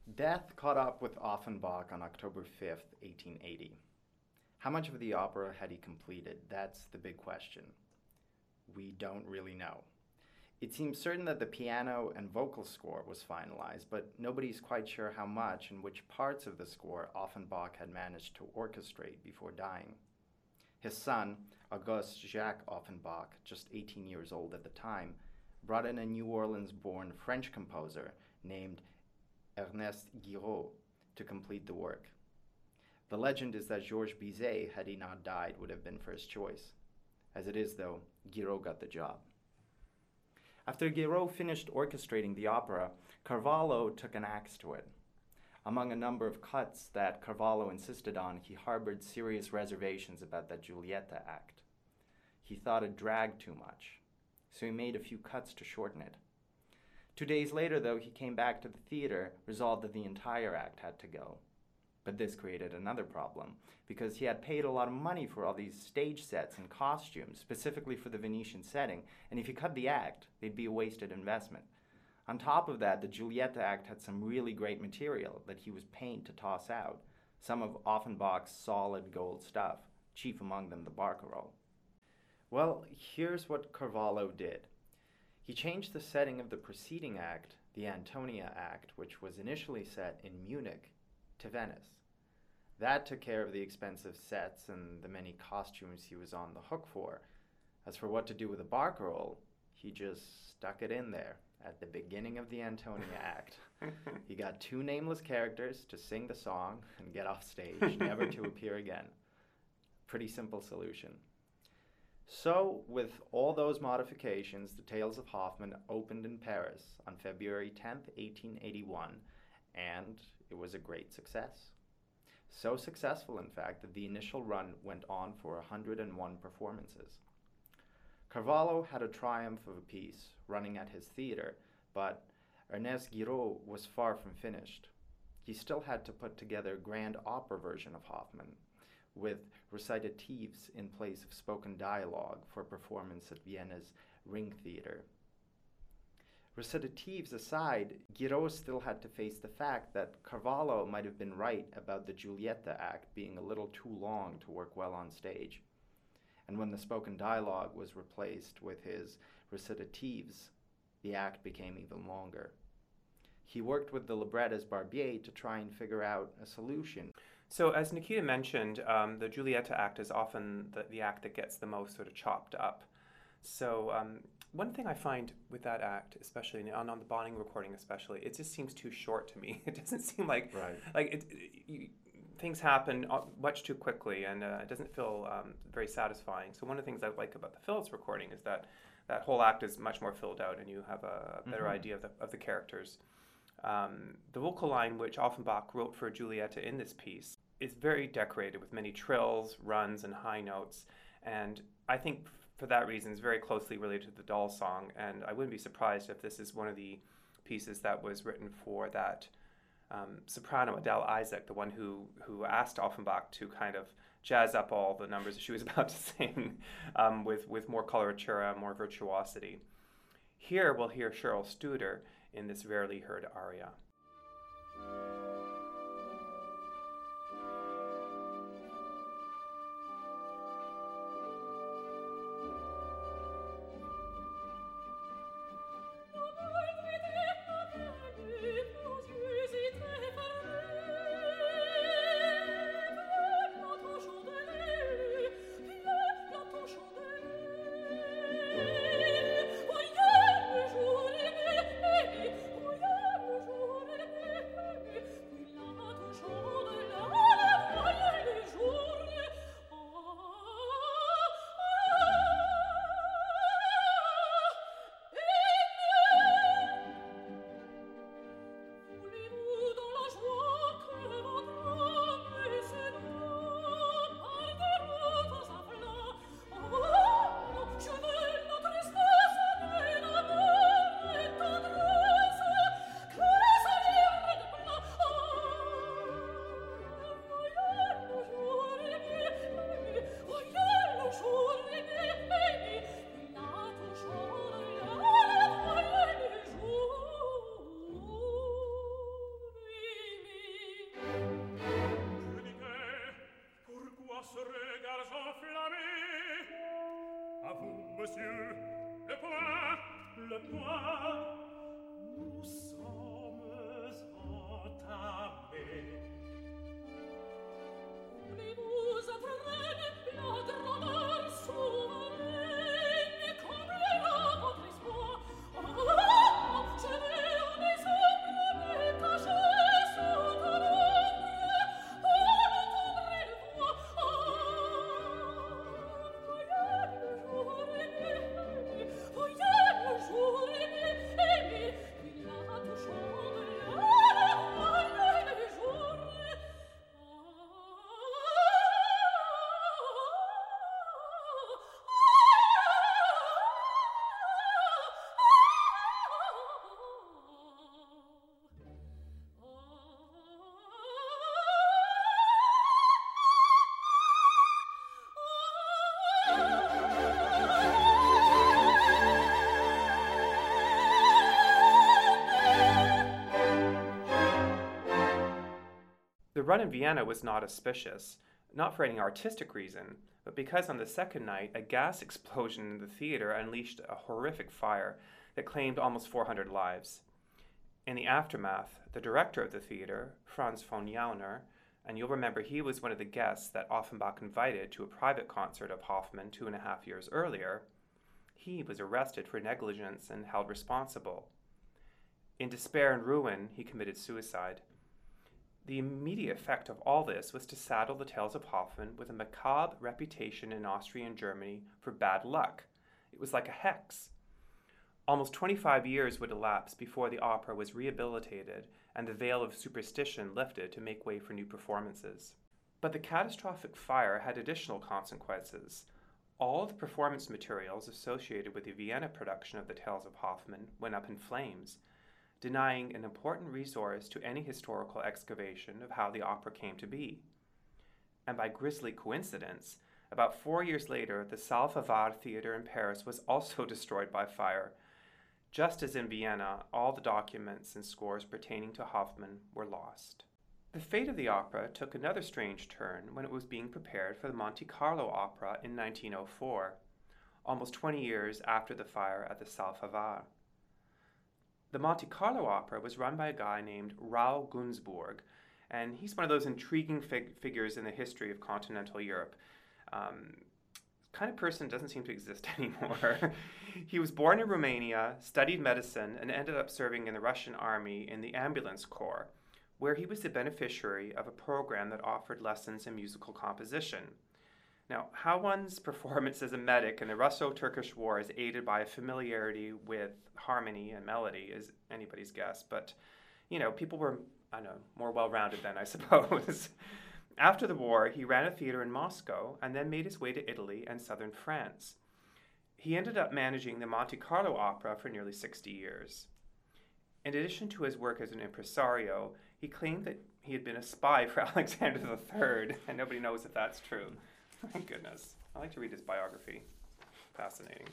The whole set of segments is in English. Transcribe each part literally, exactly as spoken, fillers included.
Death caught up with Offenbach on October fifth, eighteen eighty. How much of the opera had he completed? That's the big question. We don't really know. It seems certain that the piano and vocal score was finalized, but nobody's quite sure how much and which parts of the score Offenbach had managed to orchestrate before dying. His son, Auguste Jacques Offenbach, just eighteen years old at the time, brought in a New Orleans-born French composer named Ernest Guiraud to complete the work. The legend is that Georges Bizet, had he not died, would have been first choice. As it is, though, Guiraud got the job. After Guiraud finished orchestrating the opera, Carvalho took an axe to it. Among a number of cuts that Carvalho insisted on, he harbored serious reservations about that Giulietta act. He thought it dragged too much, so he made a few cuts to shorten it. Two days later, though, he came back to the theater, resolved that the entire act had to go. But this created another problem, because he had paid a lot of money for all these stage sets and costumes, specifically for the Venetian setting, and if he cut the act, they'd be a wasted investment. On top of that, the Giulietta act had some really great material that he was paid to toss out, some of Offenbach's solid gold stuff, chief among them the Barcarolle. Well, here's what Carvalho did. He changed the setting of the preceding act, the Antonia act, which was initially set in Munich, to Venice. That took care of the expensive sets and the many costumes he was on the hook for. As for what to do with the Barcarolle, he just stuck it in there at the beginning of the Antonia act. He got two nameless characters to sing the song and get off stage, never to appear again. Pretty simple solution. So, with all those modifications, The Tales of Hoffmann opened in Paris on February tenth, eighteen eighty-one, and it was a great success. So successful, in fact, that the initial run went on for one hundred one performances. Carvalho had a triumph of a piece running at his theater, but Ernest Guiraud was far from finished. He still had to put together a grand opera version of Hoffmann, with recitatives in place of spoken dialogue for performance at Vienna's Ring Theater. Recitatives aside, Guiraud still had to face the fact that Carvalho might have been right about the Giulietta act being a little too long to work well on stage. And when the spoken dialogue was replaced with his recitatives, the act became even longer. He worked with the librettist Barbier to try and figure out a solution. So as Nikita mentioned, um, the Giulietta act is often the, the act that gets the most sort of chopped up. So um, one thing I find with that act, especially on, on the Bonning recording especially, it just seems too short to me. It doesn't seem like, right. like it, it, you, things happen much too quickly, and uh, it doesn't feel um, very satisfying. So one of the things I like about the Phillips recording is that that whole act is much more filled out, and you have a better mm-hmm. idea of the, of the characters. Um, the vocal line, which Offenbach wrote for Giulietta in this piece, is very decorated with many trills, runs, and high notes. And I think for that reason is very closely related to the doll song. And I wouldn't be surprised if this is one of the pieces that was written for that um, soprano, Adele Isaac, the one who, who asked Offenbach to kind of jazz up all the numbers that she was about to sing um, with, with more coloratura, more virtuosity. Here we'll hear Cheryl Studer in this rarely heard aria. Oh, monsieur, le point, le point, nous sommes entamés. Mais vous entraînez la grandeur souveraine, comblera votre espoir. Oh, oh, oh, je vais en des ombres me cacher sous ton ombre. Oh, n'entendrez le voix. Oh, voyez le jour aimé, voyez le jour aimé, aimé, il a touchant de la voyez le jour. The run in Vienna was not auspicious, not for any artistic reason, but because on the second night a gas explosion in the theater unleashed a horrific fire that claimed almost four hundred lives. In the aftermath, the director of the theater, Franz von Jauner, and you'll remember he was one of the guests that Offenbach invited to a private concert of Hoffmann two and a half years earlier, he was arrested for negligence and held responsible. In despair and ruin, he committed suicide. The immediate effect of all this was to saddle the Tales of Hoffmann with a macabre reputation in Austria and Germany for bad luck. It was like a hex. Almost twenty-five years would elapse before the opera was rehabilitated and the veil of superstition lifted to make way for new performances. But the catastrophic fire had additional consequences. All of the performance materials associated with the Vienna production of the Tales of Hoffmann went up in flames, denying an important resource to any historical excavation of how the opera came to be. And by grisly coincidence, about four years later, the Salle Favart Theatre in Paris was also destroyed by fire. Just as in Vienna, all the documents and scores pertaining to Hoffmann were lost. The fate of the opera took another strange turn when it was being prepared for the Monte Carlo Opera in nineteen oh four, almost twenty years after the fire at the Salle Favart. The Monte Carlo Opera was run by a guy named Raoul Gunzburg, and he's one of those intriguing fig- figures in the history of continental Europe. Um, kind of person doesn't seem to exist anymore. He was born in Romania, studied medicine, and ended up serving in the Russian army in the ambulance corps, where he was the beneficiary of a program that offered lessons in musical composition. Now, how one's performance as a medic in the Russo-Turkish War is aided by a familiarity with harmony and melody is anybody's guess, but, you know, people were, I don't know, more well-rounded then, I suppose. After the war, he ran a theater in Moscow and then made his way to Italy and southern France. He ended up managing the Monte Carlo Opera for nearly sixty years. In addition to his work as an impresario, he claimed that he had been a spy for Alexander the Third, and nobody knows if that's true. Thank goodness. I like to read his biography. Fascinating.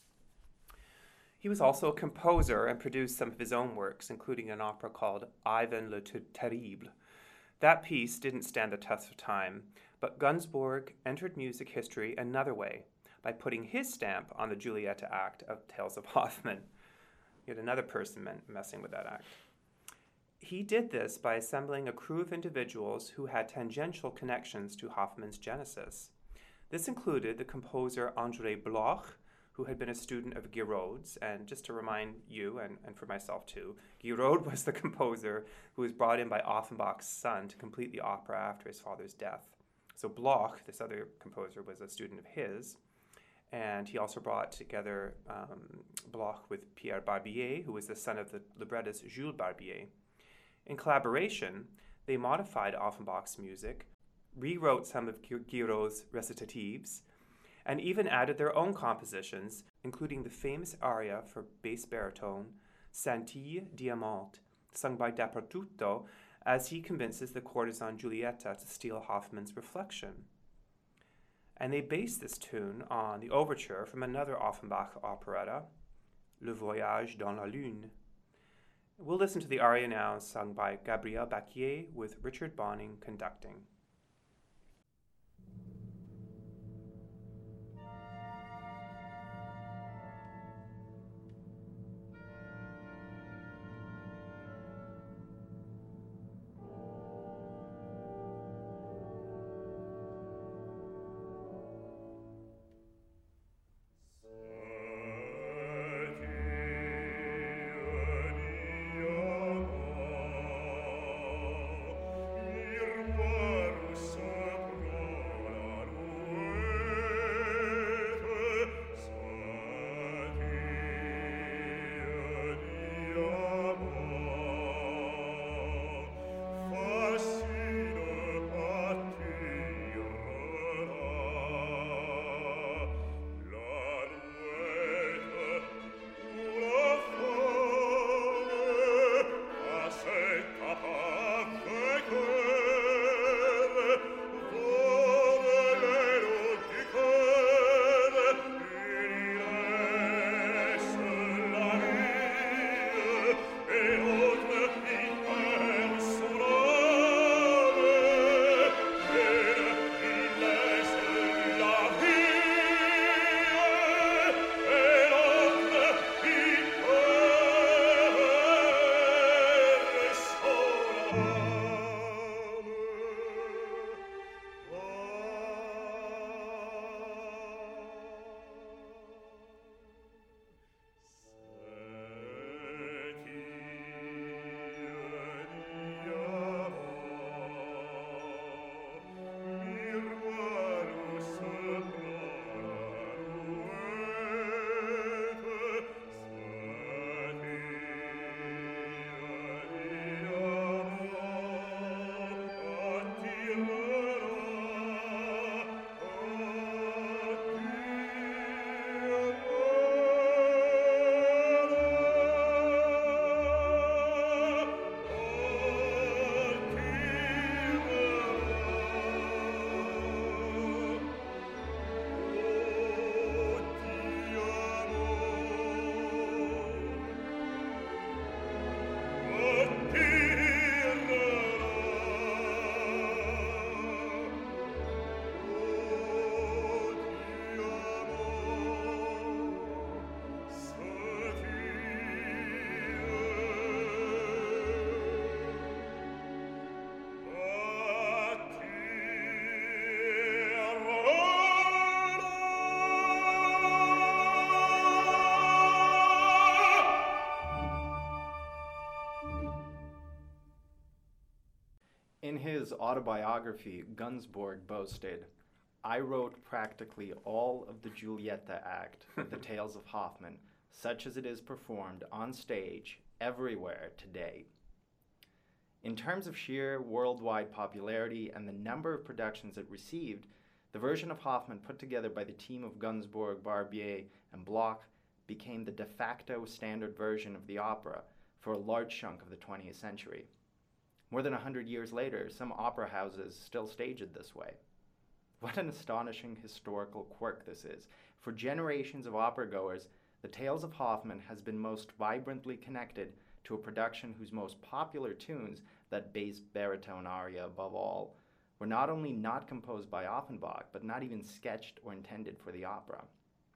He was also a composer and produced some of his own works, including an opera called Ivan le Terrible. That piece didn't stand the test of time, but Gunzburg entered music history another way, by putting his stamp on the Giulietta Act of Tales of Hoffmann. Yet another person messing with that act. He did this by assembling a crew of individuals who had tangential connections to Hoffmann's genesis. This included the composer André Bloch, who had been a student of Giraud's, and just to remind you, and, and for myself too, Giraud was the composer who was brought in by Offenbach's son to complete the opera after his father's death. So Bloch, this other composer, was a student of his, and he also brought together um, Bloch with Pierre Barbier, who was the son of the librettist Jules Barbier. In collaboration, they modified Offenbach's music, rewrote some of Giraud's recitatives, and even added their own compositions, including the famous aria for bass baritone, Scintille Diamante, sung by Dappertutto, as he convinces the courtesan Giulietta to steal Hoffmann's reflection. And they based this tune on the overture from another Offenbach operetta, Le Voyage dans la Lune. We'll listen to the aria now, sung by Gabriel Bacquier with Richard Bonning conducting. In his autobiography, Gunzburg boasted, "I wrote practically all of the Giulietta act of the Tales of Hoffmann, such as it is performed on stage everywhere today." In terms of sheer worldwide popularity and the number of productions it received, the version of Hoffmann put together by the team of Gunzburg, Barbier, and Bloch became the de facto standard version of the opera for a large chunk of the twentieth century. More than a hundred years later, some opera houses still stage it this way. What an astonishing historical quirk this is. For generations of opera-goers, the Tales of Hoffmann has been most vibrantly connected to a production whose most popular tunes, that bass baritone aria above all, were not only not composed by Offenbach, but not even sketched or intended for the opera.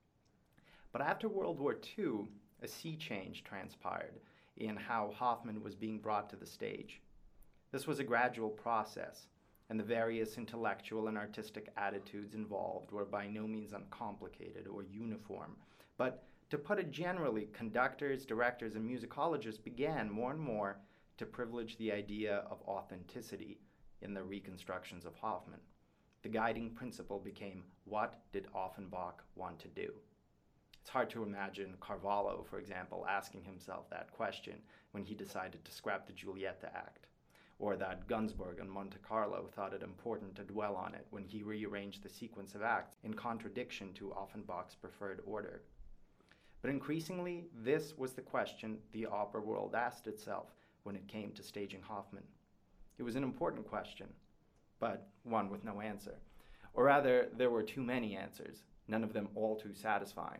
But after World War Two, a sea change transpired in how Hoffmann was being brought to the stage. This was a gradual process, and the various intellectual and artistic attitudes involved were by no means uncomplicated or uniform. But to put it generally, conductors, directors, and musicologists began more and more to privilege the idea of authenticity in the reconstructions of Hoffmann. The guiding principle became, what did Offenbach want to do? It's hard to imagine Carvalho, for example, asking himself that question when he decided to scrap the Giulietta act, or that Gunzburg and Monte Carlo thought it important to dwell on it when he rearranged the sequence of acts in contradiction to Offenbach's preferred order. But increasingly, this was the question the opera world asked itself when it came to staging Hoffmann. It was an important question, but one with no answer. Or rather, there were too many answers, none of them all too satisfying.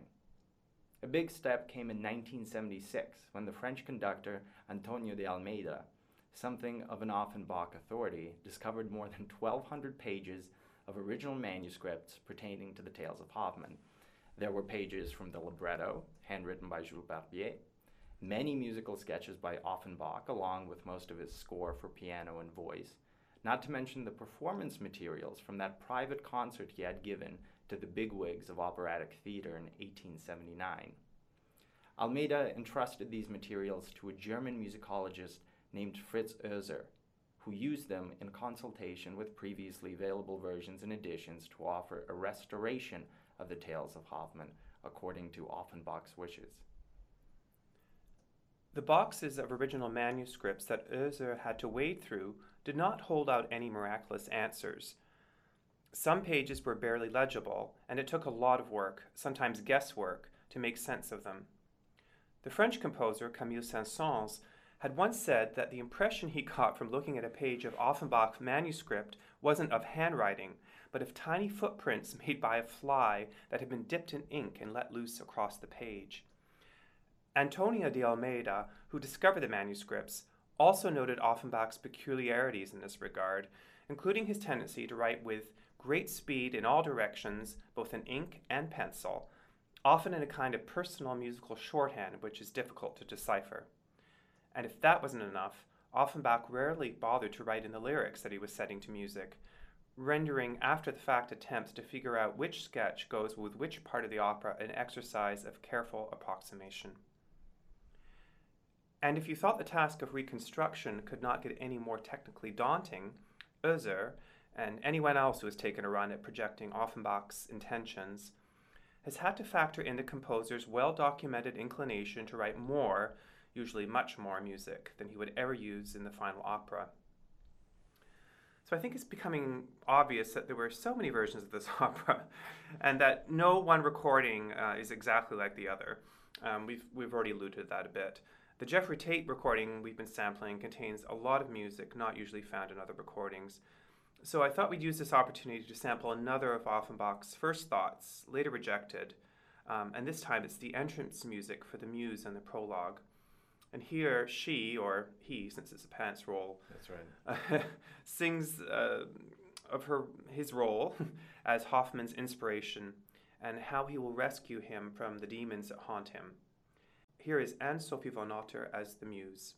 A big step came in nineteen seventy-six when the French conductor Antonio de Almeida, something of an Offenbach authority, discovered more than twelve hundred pages of original manuscripts pertaining to the Tales of Hoffmann. There were pages from the libretto, handwritten by Jules Barbier, many musical sketches by Offenbach, along with most of his score for piano and voice, not to mention the performance materials from that private concert he had given to the bigwigs of operatic theater in eighteen seventy-nine. Almeida entrusted these materials to a German musicologist named Fritz Oeser, who used them in consultation with previously available versions and editions to offer a restoration of the Tales of Hoffmann according to Offenbach's wishes. The boxes of original manuscripts that Oeser had to wade through did not hold out any miraculous answers. Some pages were barely legible, and it took a lot of work, sometimes guesswork, to make sense of them. The French composer Camille Saint-Saëns had once said that the impression he got from looking at a page of Offenbach's manuscript wasn't of handwriting, but of tiny footprints made by a fly that had been dipped in ink and let loose across the page. Antonio de Almeida, who discovered the manuscripts, also noted Offenbach's peculiarities in this regard, including his tendency to write with great speed in all directions, both in ink and pencil, often in a kind of personal musical shorthand which is difficult to decipher. And if that wasn't enough, Offenbach rarely bothered to write in the lyrics that he was setting to music, rendering after-the-fact attempts to figure out which sketch goes with which part of the opera an exercise of careful approximation. And if you thought the task of reconstruction could not get any more technically daunting, Oeser, and anyone else who has taken a run at projecting Offenbach's intentions, has had to factor in the composer's well-documented inclination to write more, usually much more music, than he would ever use in the final opera. So I think it's becoming obvious that there were so many versions of this opera, and that no one recording uh, is exactly like the other. Um, we've, we've already alluded to that a bit. The Jeffrey Tate recording we've been sampling contains a lot of music not usually found in other recordings. So I thought we'd use this opportunity to sample another of Offenbach's first thoughts, later rejected, um, and this time it's the entrance music for the Muse and the prologue. And here she, or he, since it's a pants role, That's right. uh, sings uh, of her his role as Hoffmann's inspiration and how he will rescue him from the demons that haunt him. Here is Anne-Sophie von Otter as the Muse.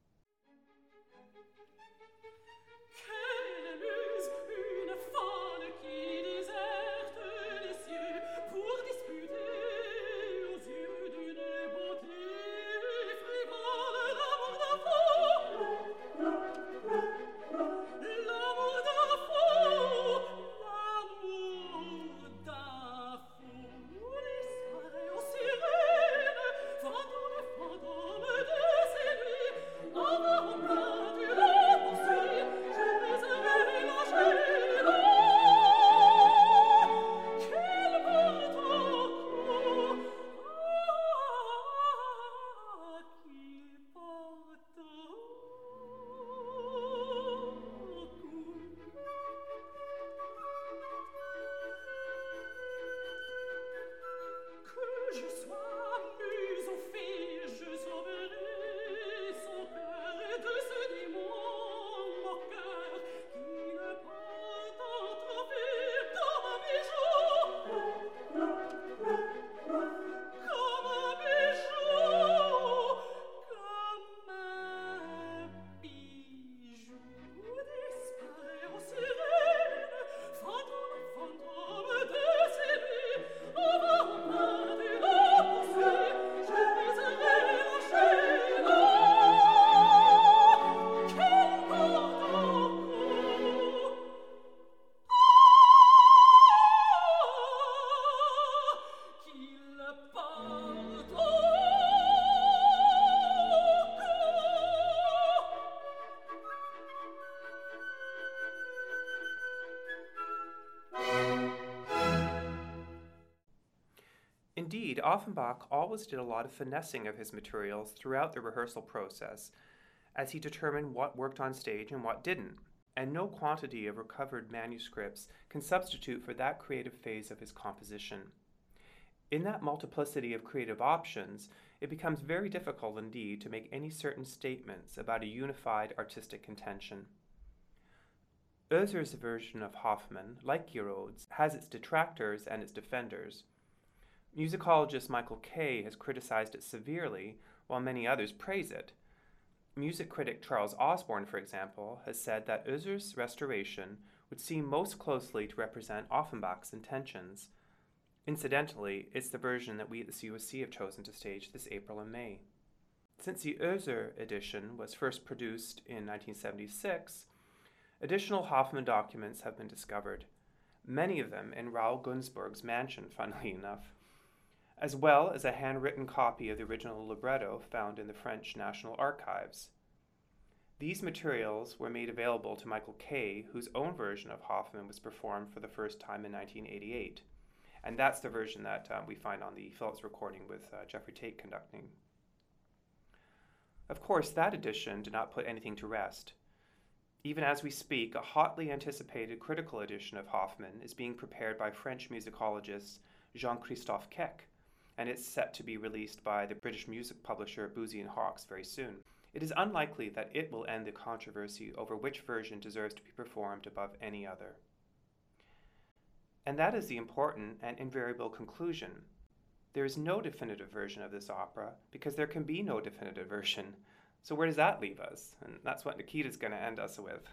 Quelle muse, une folle qui déserte les cieux pour disputer aux yeux d'une beauté frivole l'amour d'un fou. L'amour d'un fou, l'amour d'un fou disparaît aux sirènes, fantôme, fantôme de ses nuits, avant pas tu la poursuis, je baiserai la chaîne. Quel porte au cou, ah, qu'il porte au cou. Que je sois muse ou fille, je sauverai son cœur de ce démon moqueur qui le porte en trophée comme un bijou, comme un bijou, comme un bijou disparaît aux sirènes, fantôme, fantôme de ses nuits, avant pas tu la poursuis, je briserai la chaîne. Quel porte au cou, ah, qu'il porte au cou. Indeed, Offenbach always did a lot of finessing of his materials throughout the rehearsal process, as he determined what worked on stage and what didn't, and no quantity of recovered manuscripts can substitute for that creative phase of his composition. In that multiplicity of creative options, it becomes very difficult indeed to make any certain statements about a unified artistic intention. Oeser's version of Hoffmann, like Giraud's, has its detractors and its defenders. Musicologist Michael Kay has criticized it severely, while many others praise it. Music critic Charles Osborne, for example, has said that Oeser's restoration would seem most closely to represent Offenbach's intentions. Incidentally, it's the version that we at the C O S C have chosen to stage this April and May. Since the Oeser edition was first produced in nineteen seventy-six, additional Hoffmann documents have been discovered, many of them in Raoul Gunzburg's mansion, funnily enough, as well as a handwritten copy of the original libretto found in the French National Archives. These materials were made available to Michael Kay, whose own version of Hoffmann was performed for the first time in nineteen eighty-eight. And that's the version that um, we find on the Phillips recording with uh, Jeffrey Tate conducting. Of course, that edition did not put anything to rest. Even as we speak, a hotly anticipated critical edition of Hoffmann is being prepared by French musicologist Jean-Christophe Keck, and it's set to be released by the British music publisher Boosey and Hawkes very soon. It is unlikely that it will end the controversy over which version deserves to be performed above any other. And that is the important and invariable conclusion. There is no definitive version of this opera because there can be no definitive version. So where does that leave us? And that's what Nikita's going to end us with.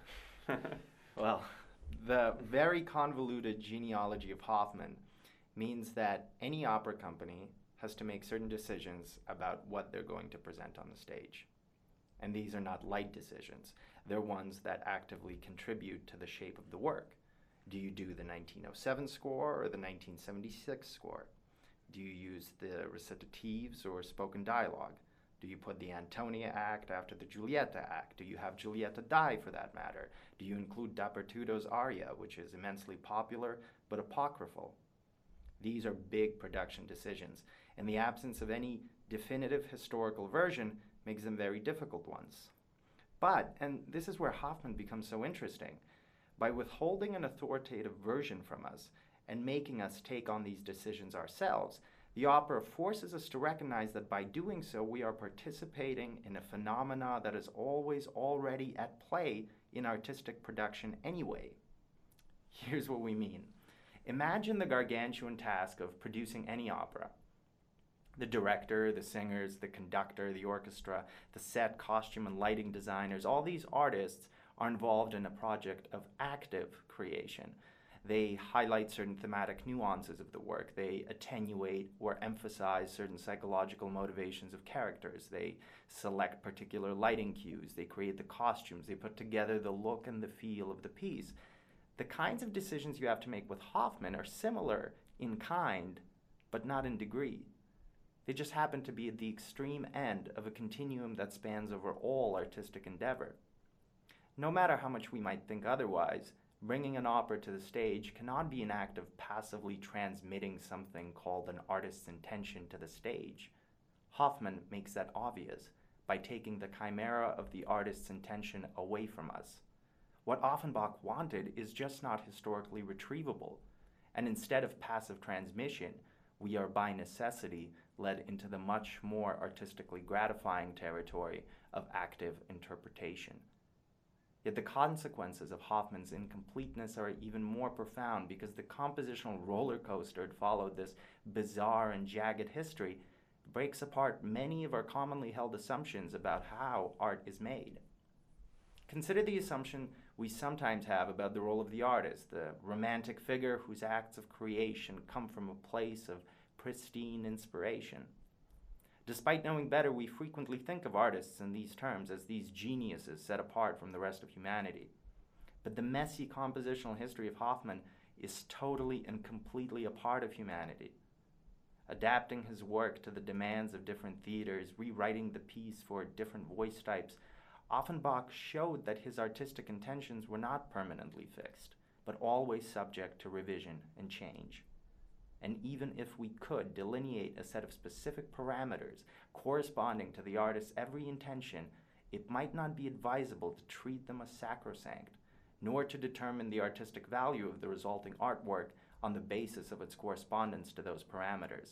Well, the very convoluted genealogy of Hoffmann means that any opera company has to make certain decisions about what they're going to present on the stage. And these are not light decisions. They're ones that actively contribute to the shape of the work. Do you do the nineteen oh seven score or the nineteen seventy-six score? Do you use the recitatives or spoken dialogue? Do you put the Antonia act after the Giulietta act? Do you have Giulietta die, for that matter? Do you include Dappertutto's aria, which is immensely popular but apocryphal? These are big production decisions, and the absence of any definitive historical version makes them very difficult ones. But, and this is where Hoffmann becomes so interesting, by withholding an authoritative version from us and making us take on these decisions ourselves, the opera forces us to recognize that by doing so, we are participating in a phenomena that is always already at play in artistic production anyway. Here's what we mean. Imagine the gargantuan task of producing any opera. The director, the singers, the conductor, the orchestra, the set, costume, and lighting designers, all these artists are involved in a project of active creation. They highlight certain thematic nuances of the work. They attenuate or emphasize certain psychological motivations of characters. They select particular lighting cues. They create the costumes. They put together the look and the feel of the piece. The kinds of decisions you have to make with Hoffmann are similar in kind, but not in degree. They just happen to be at the extreme end of a continuum that spans over all artistic endeavor. No matter how much we might think otherwise, bringing an opera to the stage cannot be an act of passively transmitting something called an artist's intention to the stage. Hoffmann makes that obvious by taking the chimera of the artist's intention away from us. What Offenbach wanted is just not historically retrievable, and instead of passive transmission, we are by necessity led into the much more artistically gratifying territory of active interpretation. Yet the consequences of Hoffmann's incompleteness are even more profound because the compositional roller coaster that followed this bizarre and jagged history breaks apart many of our commonly held assumptions about how art is made. Consider the assumption we sometimes have about the role of the artist, the romantic figure whose acts of creation come from a place of pristine inspiration. Despite knowing better, we frequently think of artists in these terms as these geniuses set apart from the rest of humanity. But the messy compositional history of Hoffmann is totally and completely a part of humanity. Adapting his work to the demands of different theaters, rewriting the piece for different voice types, Offenbach showed that his artistic intentions were not permanently fixed, but always subject to revision and change. And even if we could delineate a set of specific parameters corresponding to the artist's every intention, it might not be advisable to treat them as sacrosanct, nor to determine the artistic value of the resulting artwork on the basis of its correspondence to those parameters.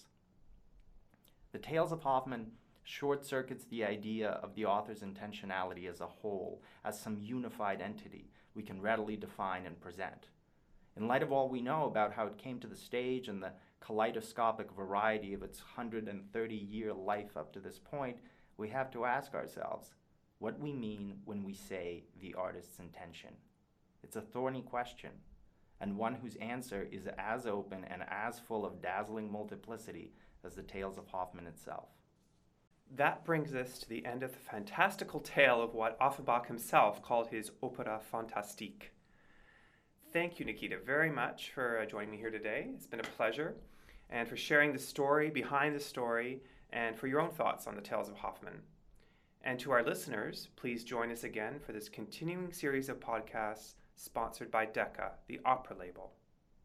The Tales of Hoffmann short-circuits the idea of the author's intentionality as a whole, as some unified entity we can readily define and present. In light of all we know about how it came to the stage and the kaleidoscopic variety of its one hundred thirty year life up to this point, we have to ask ourselves what we mean when we say the artist's intention. It's a thorny question, and one whose answer is as open and as full of dazzling multiplicity as the Tales of Hoffmann itself. That brings us to the end of the fantastical tale of what Offenbach himself called his opera fantastique. Thank you, Nikita, very much for uh, joining me here today. It's been a pleasure, and for sharing the story behind the story, and for your own thoughts on the Tales of Hoffmann. And to our listeners, please join us again for this continuing series of podcasts sponsored by Decca, the opera label.